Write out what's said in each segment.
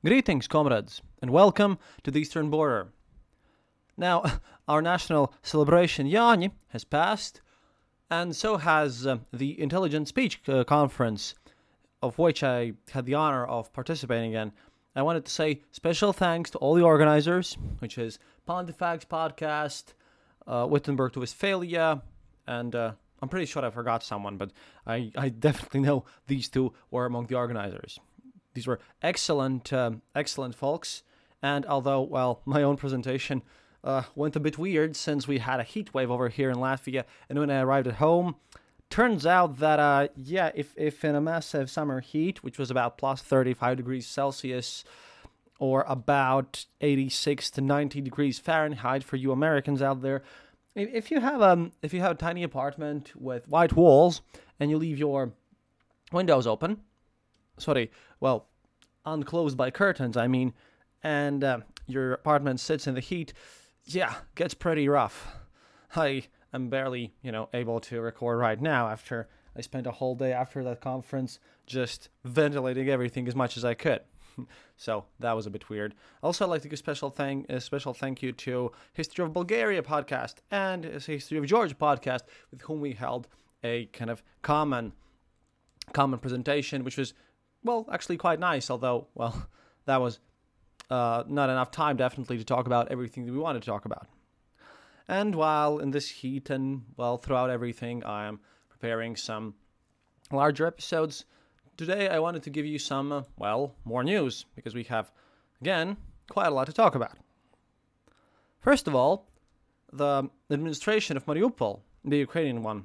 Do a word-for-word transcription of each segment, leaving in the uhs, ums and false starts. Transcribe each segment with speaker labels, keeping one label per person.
Speaker 1: Greetings, comrades, and welcome to the Eastern Border. Now, our national celebration Jaani has passed, and so has uh, the Intelligent Speech uh, Conference, of which I had the honor of participating in. I wanted to say special thanks to all the organizers, which is Pontifex Podcast, uh, Wittenberg to Westphalia, and uh, I'm pretty sure I forgot someone, but I, I definitely know these two were among the organizers. These were excellent, um, excellent folks, and although, well, my own presentation uh, went a bit weird since we had a heat wave over here in Latvia, and when I arrived at home, turns out that, uh, yeah, if, if in a massive summer heat, which was about plus thirty-five degrees Celsius, or about eighty-six to ninety degrees Fahrenheit for you Americans out there, if, if you have um if you have a tiny apartment with white walls, and you leave your windows open, sorry, well, unclosed by curtains, I mean, and uh, your apartment sits in the heat, yeah, gets pretty rough. I am barely, you know, able to record right now after I spent a whole day after that conference just ventilating everything as much as I could. So that was a bit weird. Also, I'd like to give special thank a special thank you to History of Bulgaria podcast and History of Georgia podcast, with whom we held a kind of common common presentation, which was, well, actually quite nice, although, well, that was uh, not enough time, definitely, to talk about everything that we wanted to talk about. And while in this heat and, well, throughout everything, I am preparing some larger episodes, today I wanted to give you some, uh, well, more news, because we have, again, quite a lot to talk about. First of all, the administration of Mariupol, the Ukrainian one,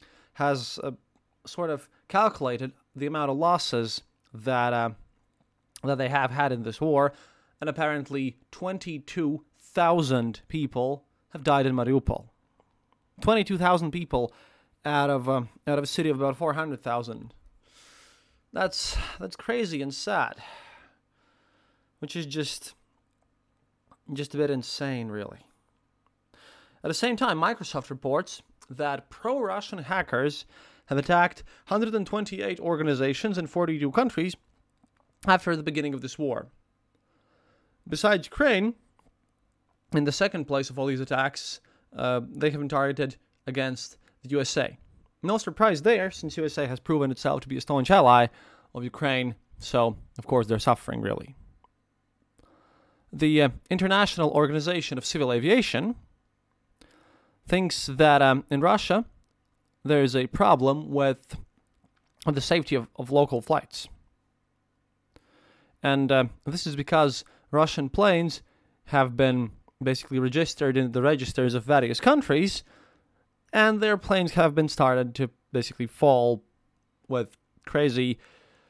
Speaker 1: has uh, sort of calculated the amount of losses that uh, that they have had in this war, and apparently twenty-two thousand people have died in Mariupol. twenty-two thousand people out of uh, out of a city of about four hundred thousand. That's that's crazy and sad, which is just just a bit insane, really. At the same time, Microsoft reports that pro-Russian hackers have attacked one hundred twenty-eight organizations in forty-two countries after the beginning of this war. Besides Ukraine, in the second place of all these attacks, uh, they have been targeted against the U S A. No surprise there, since U S A has proven itself to be a staunch ally of Ukraine, so of course they're suffering, really. The uh, International Organization of Civil Aviation thinks that um, in Russia, there is a problem with, with the safety of, of local flights. And uh, this is because Russian planes have been basically registered in the registers of various countries, and their planes have been started to basically fall with crazy,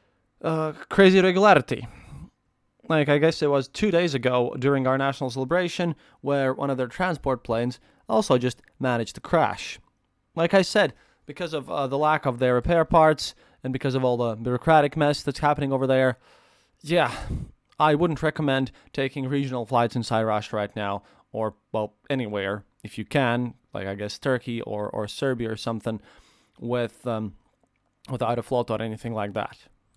Speaker 1: uh, crazy regularity. Like, I guess it was two days ago during our national celebration where one of their transport planes also just managed to crash. Like I said, because of uh, the lack of their repair parts and because of all the bureaucratic mess that's happening over there, yeah, I wouldn't recommend taking regional flights inside Russia right now, or, well, anywhere, if you can, like I guess Turkey or, or Serbia or something, with um, without a float or anything like that.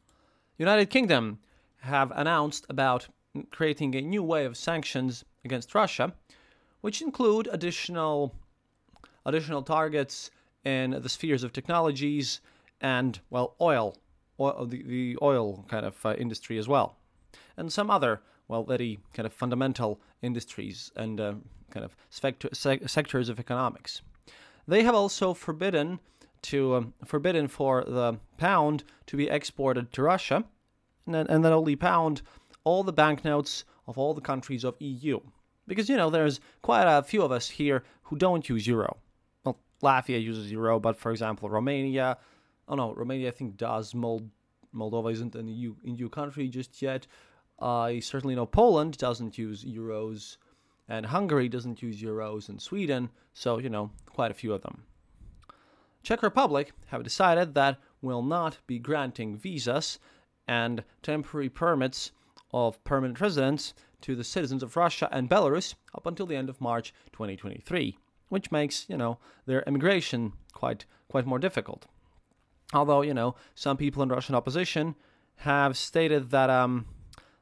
Speaker 1: United Kingdom have announced about creating a new wave of sanctions against Russia, which include additional additional targets in the spheres of technologies and, well, oil, oil the, the oil kind of uh, industry as well, and some other, well, very kind of fundamental industries and uh, kind of spect- se- sectors of economics. They have also forbidden to um, forbidden for the pound to be exported to Russia, and then, and then only pound all the banknotes of all the countries of E U. Because, you know, there's quite a few of us here who don't use euro. Well, Latvia uses euro, but for example, Romania, oh no, Romania I think does. Mold- Moldova isn't an E U, E U country just yet. I certainly know Poland doesn't use euros, and Hungary doesn't use euros, and Sweden, so, you know, quite a few of them. Czech Republic have decided that will not be granting visas and temporary permits of permanent residence to the citizens of Russia and Belarus up until the end of March twenty twenty-three, which makes, you know, their immigration quite quite more difficult. Although, you know, some people in Russian opposition have stated that um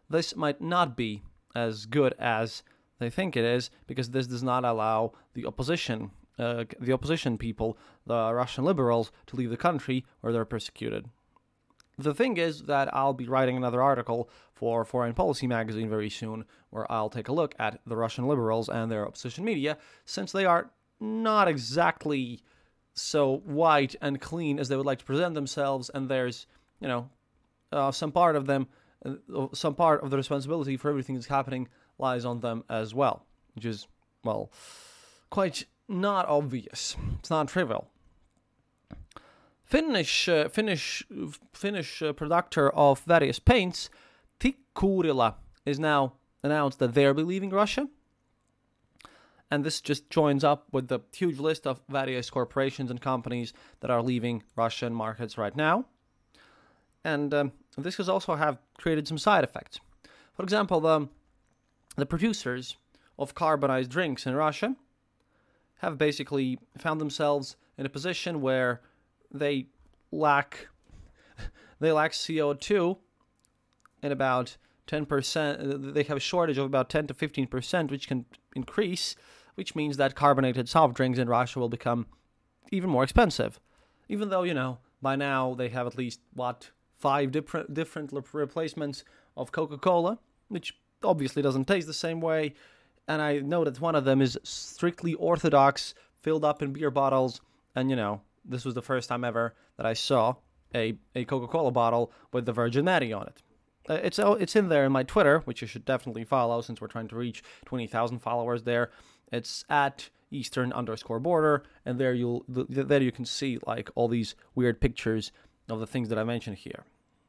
Speaker 1: this might not be as good as they think it is, because this does not allow the opposition, uh, the opposition people, the Russian liberals, to leave the country where they're persecuted. The thing is that I'll be writing another article for Foreign Policy magazine very soon, where I'll take a look at the Russian liberals and their opposition media, since they are not exactly so white and clean as they would like to present themselves, and there's, you know, uh, some part of them, uh, some part of the responsibility for everything that's happening lies on them as well, which is, well, quite not obvious. It's not trivial. Finnish uh, Finnish Finnish uh, producer of various paints, Tikkurila, is now announced that they'll be leaving Russia. And this just joins up with the huge list of various corporations and companies that are leaving Russian markets right now. And um, this has also have created some side effects. For example, the the producers of carbonized drinks in Russia have basically found themselves in a position where they lack they lack C O two in about ten percent. They have a shortage of about ten to fifteen percent, which can increase, which means that carbonated soft drinks in Russia will become even more expensive. Even though, you know, by now they have at least, what, five different different replacements of Coca-Cola, which obviously doesn't taste the same way. And I know that one of them is strictly orthodox, filled up in beer bottles. And, you know, this was the first time ever that I saw a, a Coca-Cola bottle with the Virgin Mary on it. Uh, it's it's in there in my Twitter, which you should definitely follow since we're trying to reach twenty thousand followers there. It's at Eastern underscore border, and there you'll there you can see like all these weird pictures of the things that I mentioned here.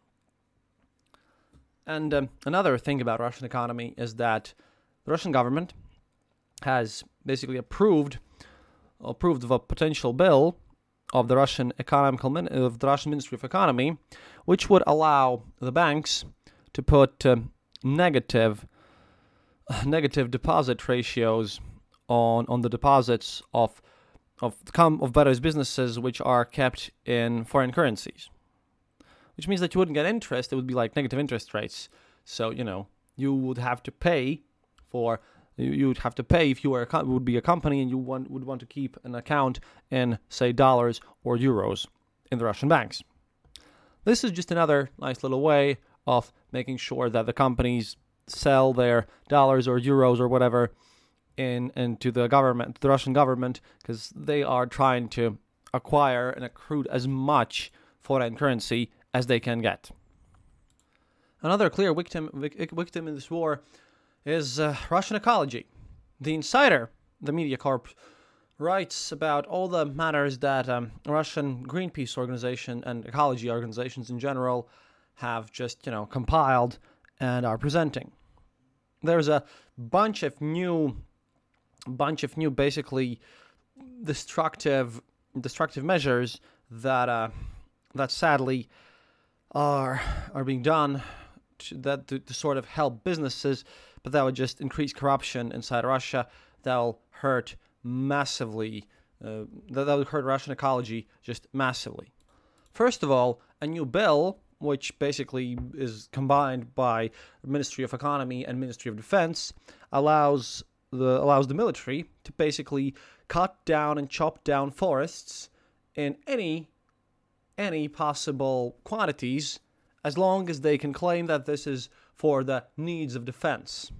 Speaker 1: And um, another thing about Russian economy is that the Russian government has basically approved approved of a potential bill of the Russian economical min- of the Russian Ministry of Economy, which would allow the banks to put um, negative negative deposit ratios on on the deposits of of com- of various businesses which are kept in foreign currencies, which means that you wouldn't get interest. It would be like negative interest rates. So, you know, you would have to pay for you would have to pay if you were a, would be a company and you want, would want to keep an account in, say, dollars or euros in the Russian banks. This is just another nice little way of making sure that the companies sell their dollars or euros or whatever in into the government, the Russian government, because they are trying to acquire and accrue as much foreign currency as they can get. Another clear victim victim in this war is uh, Russian ecology. The Insider, the media corp, writes about all the matters that um, Russian Greenpeace organization and ecology organizations in general have just, you know, compiled and are presenting. There's a bunch of new, bunch of new, basically destructive, destructive measures that uh, that sadly are are being done to, that to, to sort of help businesses. But that would just increase corruption inside Russia. That'll hurt massively. Uh, that, that would hurt Russian ecology just massively. First of all, a new bill, which basically is combined by the Ministry of Economy and Ministry of Defense, allows the allows the military to basically cut down and chop down forests in any any possible quantities, as long as they can claim that this is for the needs of defense.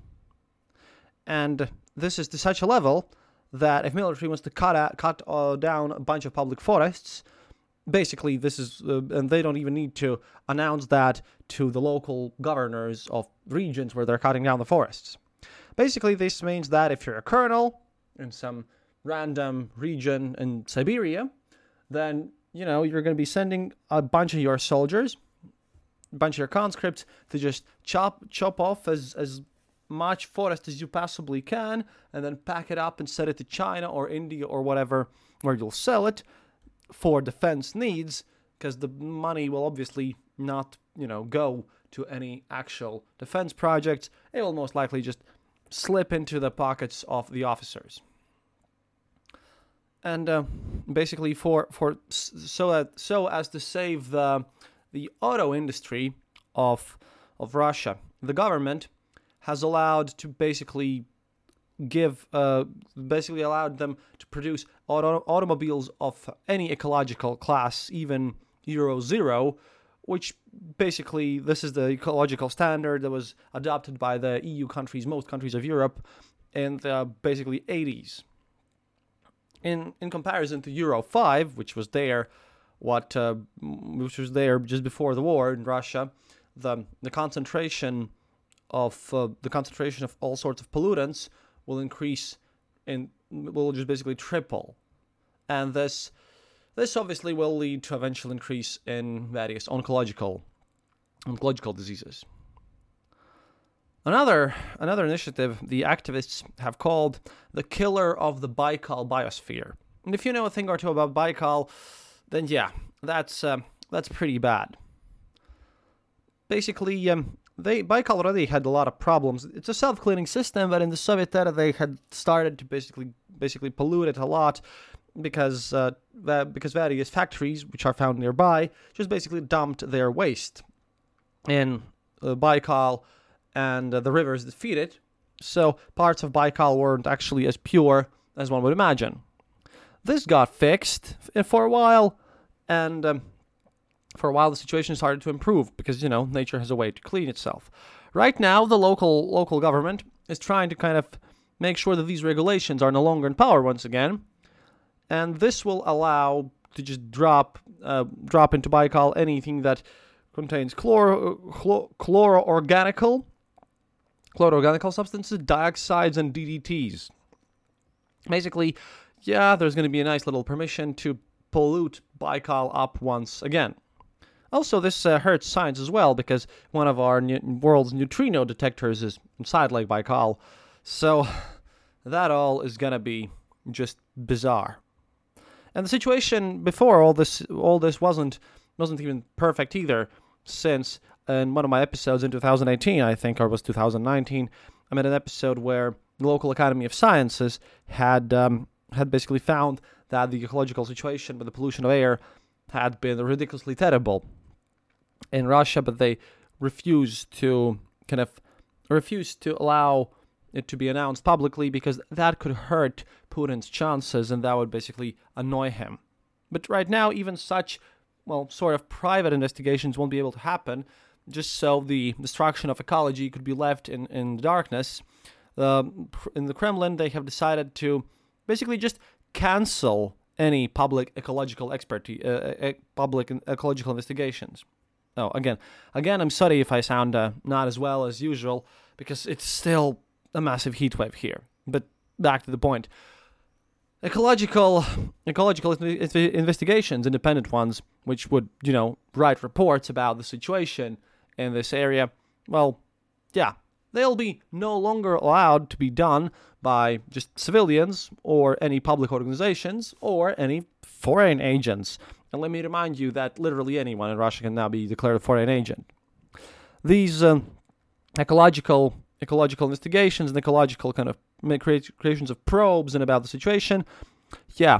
Speaker 1: And this is to such a level that if military wants to cut out, cut uh, down a bunch of public forests, basically this is, uh, and they don't even need to announce that to the local governors of regions where they're cutting down the forests. Basically, this means that if you're a colonel in some random region in Siberia, then, you know, you're going to be sending a bunch of your soldiers, a bunch of your conscripts to just chop chop off as, as much forest as you possibly can, and then pack it up and send it to China or India or whatever, where you'll sell it for defense needs, because the money will obviously not, you know, go to any actual defense projects. It will most likely just slip into the pockets of the officers. And uh, basically, for for so that so as to save the the auto industry of of Russia, the government has allowed to basically give, uh, basically allowed them to produce auto- automobiles of any ecological class, even Euro Zero, which basically this is the ecological standard that was adopted by the E U countries, most countries of Europe, in the basically eighties. In in comparison to Euro five, which was there, what uh, which was there just before the war in Russia, the the concentration of uh, the concentration of all sorts of pollutants will increase and will just basically triple, and this this obviously will lead to eventual increase in various oncological oncological diseases. Another another initiative the activists have called the killer of the Baikal biosphere. And if you know a thing or two about Baikal, then yeah, that's uh, that's pretty bad. Basically, um, they Baikal already had a lot of problems. It's a self-cleaning system, but in the Soviet era they had started to basically basically pollute it a lot because uh, because various factories which are found nearby just basically dumped their waste in uh, Baikal and uh, the rivers that feed it. So parts of Baikal weren't actually as pure as one would imagine. This got fixed for a while, and um, for a while the situation started to improve because, you know, nature has a way to clean itself. Right now, the local local government is trying to kind of make sure that these regulations are no longer in power once again, and this will allow to just drop uh, drop into Baikal anything that contains chloro, chlor, chloroorganical chloroorganical substances, dioxides, and D D Ts. Basically, yeah, there's going to be a nice little permission to pollute Baikal up once again. Also, this uh, hurts science as well, because one of our ne- world's neutrino detectors is inside Lake Baikal. So that all is going to be just bizarre. And the situation before all this all this wasn't wasn't even perfect either, since in one of my episodes in two thousand eighteen, I think, or was two thousand nineteen, I made an episode where the local Academy of Sciences had um, had basically found that the ecological situation with the pollution of air had been ridiculously terrible in Russia, but they refused to kind of refused to allow it to be announced publicly because that could hurt Putin's chances and that would basically annoy him. But right now, even such, well, sort of private investigations won't be able to happen, just so the destruction of ecology could be left in, in the darkness. Uh, in the Kremlin, they have decided to basically just cancel any public ecological expertise, uh, public ecological investigations. Oh, again, again, I'm sorry if I sound uh, not as well as usual, because it's still a massive heat wave here. But back to the point. Ecological, ecological investigations, independent ones, which would, you know, write reports about the situation in this area, well, yeah, they'll be no longer allowed to be done by just civilians or any public organizations or any foreign agents. And let me remind you that literally anyone in Russia can now be declared a foreign agent. These um, ecological ecological investigations and ecological kind of creations of probes and about the situation, yeah,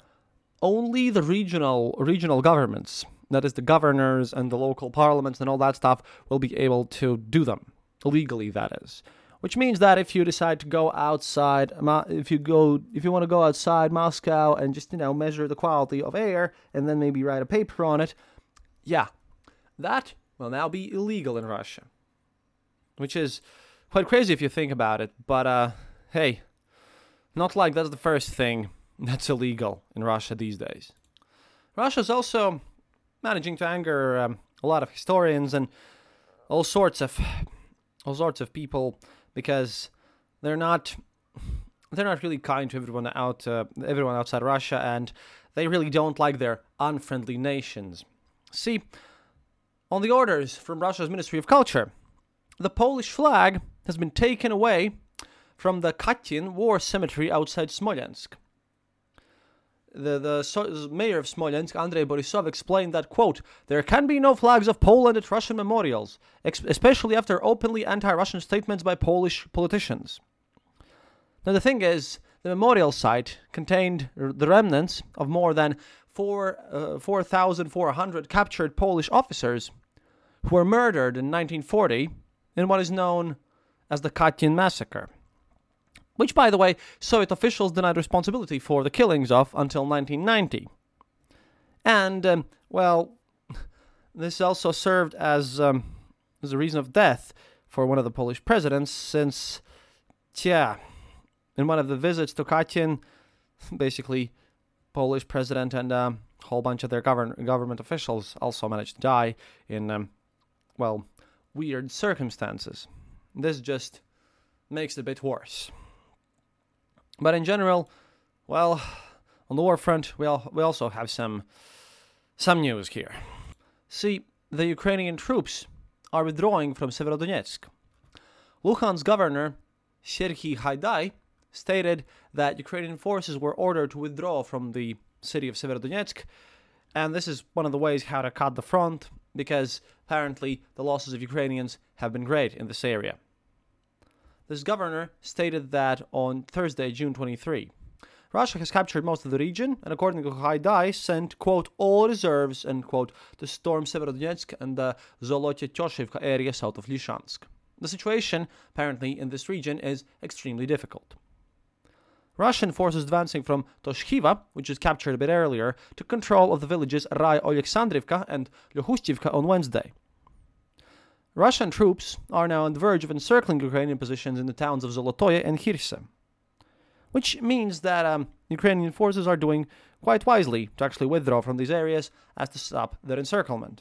Speaker 1: only the regional regional governments, that is the governors and the local parliaments and all that stuff, will be able to do them legally, that is. Which means that if you decide to go outside, if you go, if you want to go outside Moscow and just, you know, measure the quality of air and then maybe write a paper on it, yeah, that will now be illegal in Russia. Which is quite crazy if you think about it, but uh, hey, not like that's the first thing that's illegal in Russia these days. Russia's also managing to anger um, a lot of historians and all sorts of all sorts of people, because they're not they're not really kind to everyone out uh, everyone outside Russia, and they really don't like their unfriendly nations. See, on the orders from Russia's Ministry of Culture, the Polish flag has been taken away from the Katyn War Cemetery outside Smolensk. The, the so, mayor of Smolensk, Andrei Borisov, explained that, quote, "There can be no flags of Poland at Russian memorials, ex- especially after openly anti-Russian statements by Polish politicians." Now the thing is, the memorial site contained r- the remnants of more than four, uh, four thousand four hundred captured Polish officers who were murdered in nineteen forty in what is known as the Katyn massacre, which, by the way, Soviet officials denied responsibility for the killings of until nineteen ninety. And, um, well, this also served as, um, as a reason of death for one of the Polish presidents, since, yeah, in one of the visits to Katyn, basically, Polish president and a um, whole bunch of their govern- government officials also managed to die in, um, well, weird circumstances. This just makes it a bit worse. But in general, well, on the war front, we, al- we also have some some news here. See, the Ukrainian troops are withdrawing from Severodonetsk. Luhansk's governor, Serhiy Haidai, stated that Ukrainian forces were ordered to withdraw from the city of Severodonetsk, and this is one of the ways how to cut the front, because apparently the losses of Ukrainians have been great in this area. This governor stated that on Thursday, June twenty-third, Russia has captured most of the region, and according to Haidai, sent, quote, all reserves, end quote, to storm Severodonetsk and the Zolote-Tyoshivka area south of Lysychansk. The situation, apparently, in this region is extremely difficult. Russian forces advancing from Toshkiva, which was captured a bit earlier, took control of the villages Rai Oleksandrivka and Lyohustivka on Wednesday. Russian troops are now on the verge of encircling Ukrainian positions in the towns of Zolotoye and Khirse, which means that um, Ukrainian forces are doing quite wisely to actually withdraw from these areas as to stop their encirclement.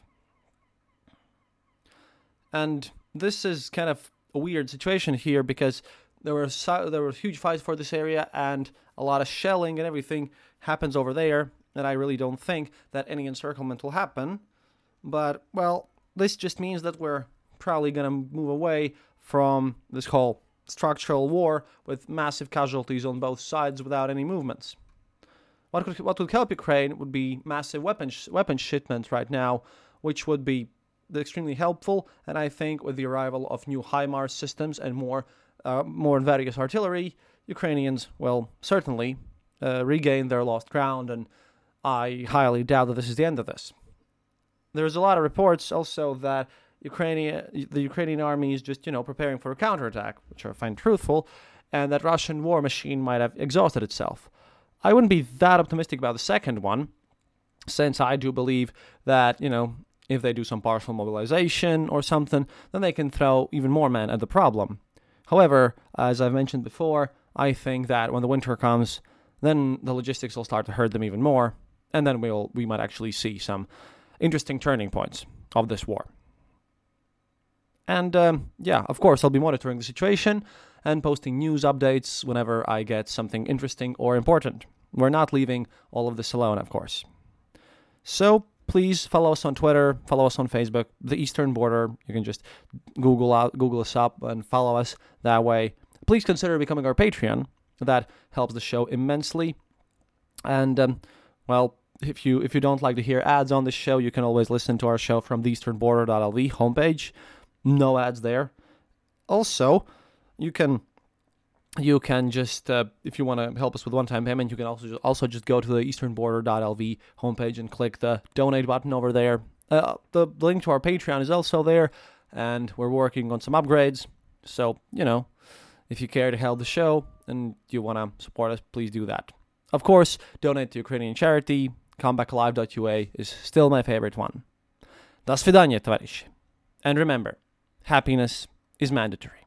Speaker 1: And this is kind of a weird situation here, because there were so, there were huge fights for this area, and a lot of shelling and everything happens over there, and I really don't think that any encirclement will happen. But, well, this just means that we're probably going to move away from this whole structural war with massive casualties on both sides without any movements. What could, what would help Ukraine would be massive weapon sh- weapon shipments right now, which would be extremely helpful, and I think with the arrival of new HIMARS systems and more uh, more various artillery, Ukrainians will certainly uh, regain their lost ground, and I highly doubt that this is the end of this. There's a lot of reports also that Ukrainian, the Ukrainian army is just, you know, preparing for a counterattack, which I find truthful, and that Russian war machine might have exhausted itself. I wouldn't be that optimistic about the second one, since I do believe that, you know, if they do some partial mobilization or something, then they can throw even more men at the problem. However, as I've mentioned before, I think that when the winter comes, then the logistics will start to hurt them even more, and then we'll we might actually see some interesting turning points of this war. And um, yeah, of course, I'll be monitoring the situation and posting news updates whenever I get something interesting or important. We're not leaving all of this alone, of course. So please follow us on Twitter, follow us on Facebook, The Eastern Border. You can just Google out, Google us up and follow us that way. Please consider becoming our Patreon. That helps the show immensely. And um, well, if you if you don't like to hear ads on this show, you can always listen to our show from the eastern border dot l v homepage. No ads there. Also, you can you can just uh, if you want to help us with one-time payment, you can also just, also just go to the eastern border dot l v homepage and click the donate button over there. Uh, the link to our Patreon is also there, and we're working on some upgrades. So, you know, if you care to help the show and you want to support us, please do that. Of course, donate to Ukrainian charity. comeback alive dot u a is still my favorite one. До свидания, товарищи. And remember, happiness is mandatory.